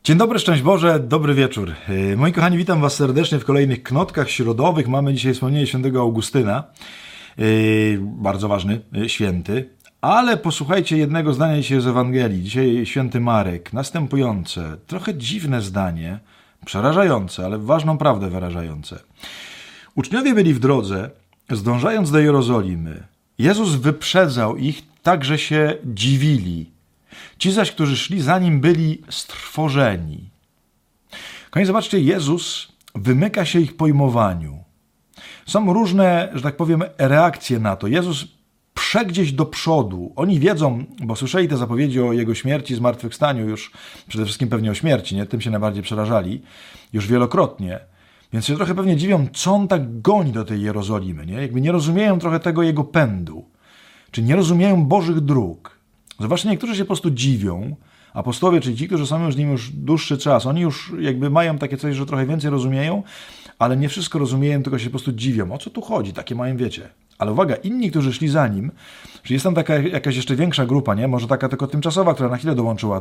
Dzień dobry, szczęść Boże, dobry wieczór. Moi kochani, witam Was serdecznie w kolejnych knotkach środowych. Mamy dzisiaj wspomnienie świętego Augustyna, bardzo ważny święty, ale posłuchajcie jednego zdania dzisiaj z Ewangelii. Dzisiaj święty Marek, następujące, trochę dziwne zdanie, przerażające, ale ważną prawdę wyrażające. Uczniowie byli w drodze, zdążając do Jerozolimy. Jezus wyprzedzał ich, tak że się dziwili. Ci zaś, którzy szli za nim, byli strwożeni. Kochani, zobaczcie, Jezus wymyka się ich pojmowaniu. Są różne, że tak powiem, reakcje na to. Jezus prze gdzieś do przodu. Oni wiedzą, bo słyszeli te zapowiedzi o Jego śmierci, zmartwychwstaniu już, przede wszystkim pewnie o śmierci, nie? Tym się najbardziej przerażali, już wielokrotnie. Więc się trochę pewnie dziwią, co on tak goni do tej Jerozolimy, nie? Jakby nie rozumieją trochę tego Jego pędu. Czy nie rozumieją Bożych dróg. Zobaczcie, niektórzy się po prostu dziwią. Apostołowie, czyli ci, którzy są już z nim już dłuższy czas, oni już jakby mają takie coś, że trochę więcej rozumieją, ale nie wszystko rozumieją, tylko się po prostu dziwią. O co tu chodzi? Takie mają, wiecie. Ale uwaga, inni, którzy szli za nim, że jest tam taka jakaś jeszcze większa grupa, nie? Może taka tylko tymczasowa, która na chwilę dołączyła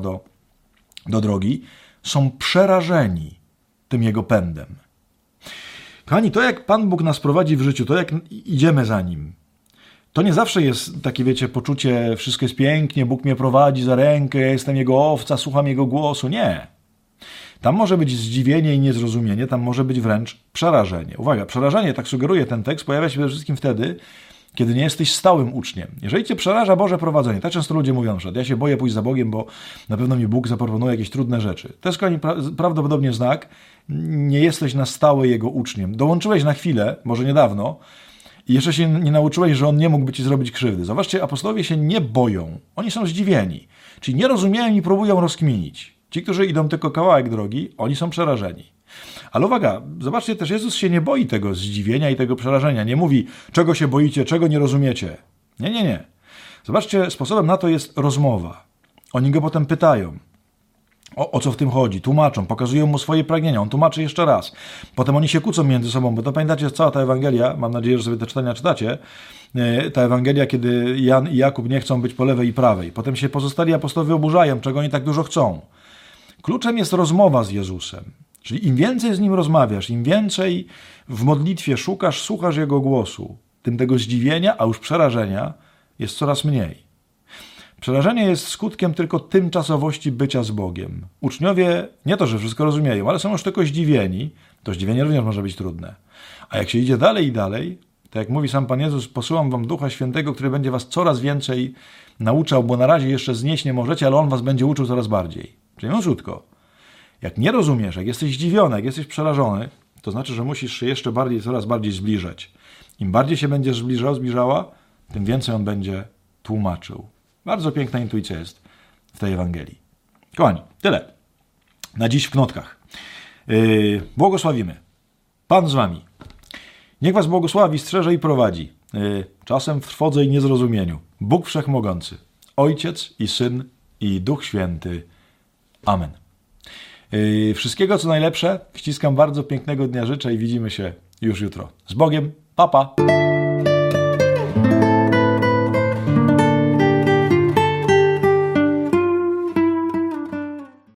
do drogi, są przerażeni tym jego pędem. Kochani, to jak Pan Bóg nas prowadzi w życiu, to jak idziemy za nim, to nie zawsze jest takie, wiecie, poczucie, wszystko jest pięknie, Bóg mnie prowadzi za rękę, ja jestem Jego owca, słucham Jego głosu. Nie. Tam może być zdziwienie i niezrozumienie, tam może być wręcz przerażenie. Uwaga, przerażenie, tak sugeruje ten tekst, pojawia się przede wszystkim wtedy, kiedy nie jesteś stałym uczniem. Jeżeli cię przeraża Boże prowadzenie, tak często ludzie mówią, że ja się boję pójść za Bogiem, bo na pewno mi Bóg zaproponuje jakieś trudne rzeczy. To jest prawdopodobnie znak, nie jesteś na stałe Jego uczniem. Dołączyłeś na chwilę, może niedawno, i jeszcze się nie nauczyłeś, że on nie mógłby ci zrobić krzywdy. Zobaczcie, apostołowie się nie boją. Oni są zdziwieni. Czyli nie rozumieją i próbują rozkminić. Ci, którzy idą tylko kawałek drogi, oni są przerażeni. Ale uwaga, zobaczcie też, Jezus się nie boi tego zdziwienia i tego przerażenia. Nie mówi, czego się boicie, czego nie rozumiecie. Nie. Zobaczcie, sposobem na to jest rozmowa. Oni go potem pytają. O co w tym chodzi? Tłumaczą, pokazują mu swoje pragnienia. On tłumaczy jeszcze raz. Potem oni się kłócą między sobą, bo to pamiętacie, cała ta Ewangelia, mam nadzieję, że sobie te czytania czytacie, ta Ewangelia, kiedy Jan i Jakub nie chcą być po lewej i prawej. Potem się pozostali apostołowie oburzają, czego oni tak dużo chcą. Kluczem jest rozmowa z Jezusem. Czyli im więcej z Nim rozmawiasz, im więcej w modlitwie szukasz, słuchasz Jego głosu, tym tego zdziwienia, a już przerażenia jest coraz mniej. Przerażenie jest skutkiem tylko tymczasowości bycia z Bogiem. Uczniowie nie to, że wszystko rozumieją, ale są już tylko zdziwieni. To zdziwienie również może być trudne. A jak się idzie dalej i dalej, to jak mówi sam Pan Jezus, posyłam wam Ducha Świętego, który będzie was coraz więcej nauczał, bo na razie jeszcze znieść nie możecie, ale On was będzie uczył coraz bardziej. Czyli mówiąc krótko, jak nie rozumiesz, jak jesteś zdziwiony, jak jesteś przerażony, to znaczy, że musisz się jeszcze bardziej, coraz bardziej zbliżać. Im bardziej się będziesz zbliżała, tym więcej On będzie tłumaczył. Bardzo piękna intuicja jest w tej Ewangelii. Kochani, tyle na dziś w knotkach. Błogosławimy. Pan z wami. Niech was błogosławi, strzeże i prowadzi. Czasem w trwodze i niezrozumieniu. Bóg Wszechmogący, Ojciec i Syn i Duch Święty. Amen. Wszystkiego co najlepsze. Ściskam bardzo, pięknego dnia życzę i widzimy się już jutro. Z Bogiem. Pa, pa.